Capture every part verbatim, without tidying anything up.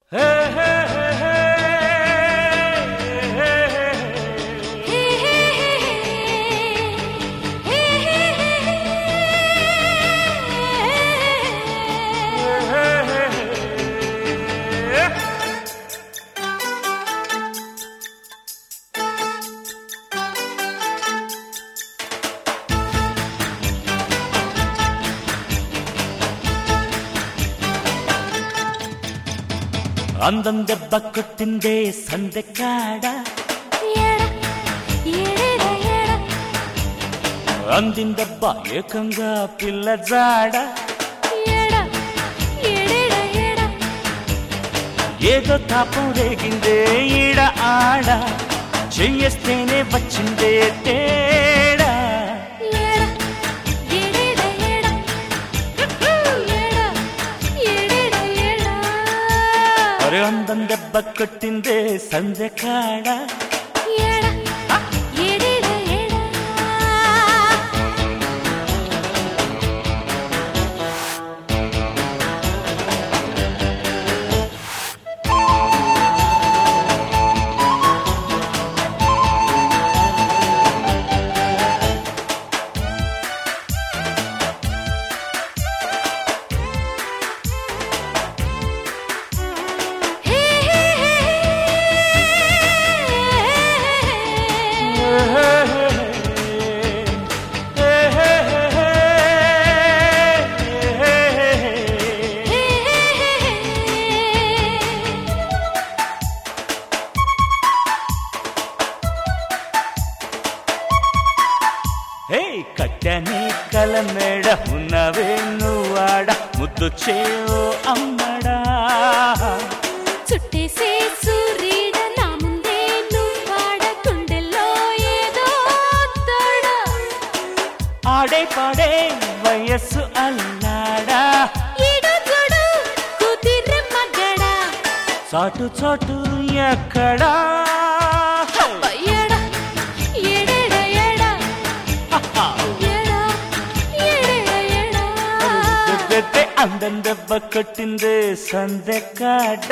అందం దెబ్బ కొట్టిందే సందెకాడ అందిందెబ్బ ఏకంగా పిల్ల జాడ ఏదో తాపం రేగిందే ఈడ ఆడ చెయ్యేస్తేనే వచ్చిందే తేడా అందం దెబ్బ కొట్టిందే సందెకాడ కట్టని కలమేడ ఉన్నవే నువ్వాడ ముద్దు చేవో అమ్మడా చుట్టేసే సూర్యుడ నా ముందే నువ్వాడ గుండెల్లో ఏదో తోడ ఆడే పాడే వయస్సు అల్లాడా ఈడు చూడు కుదిరే మగడా చాటు చాటు ఎక్కడా అందం దెబ్బ కొట్టిందే సందెకాడ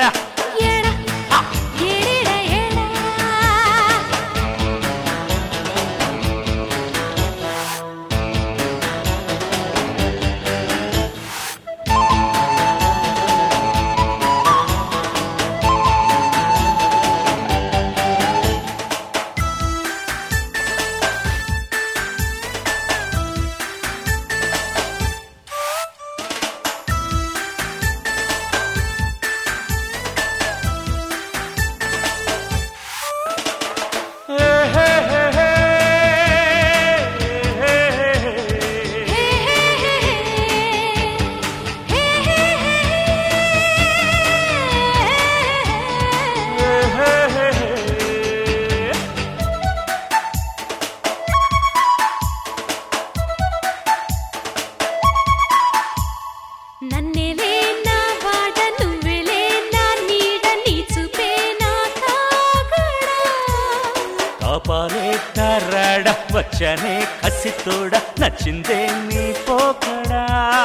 నన్నేలే నా వాడ నువ్వేలే నా నీడ నీ చూపే నా తాగడా కాపాలే తరడ వచ్చనే కసితోడ నచ్చిందే నీ పోకడా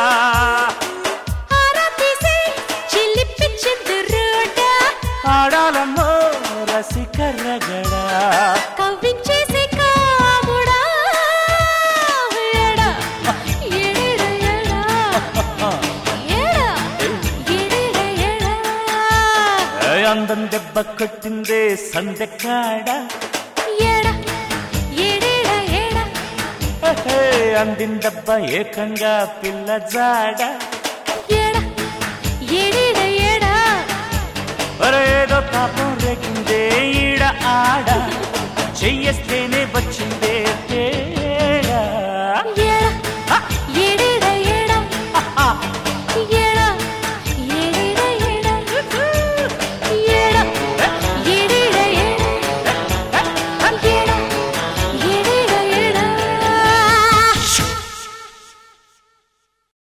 ఆరాతీసే చిలిపిచ్చిందురోడా ఆడాలమ్మో రసికరగడా కవ్వించేసే కాముడా ఎడా ఎడెడ ఎడా అందం దెబ్బ కొట్టిందే సందెకాడ అందిందబ్బ ఏకంగా పిల్ల జాడ ఏదో పాపం రేగిందే ఈడ ఆడ చెయ్యేస్తేనే వచ్చింది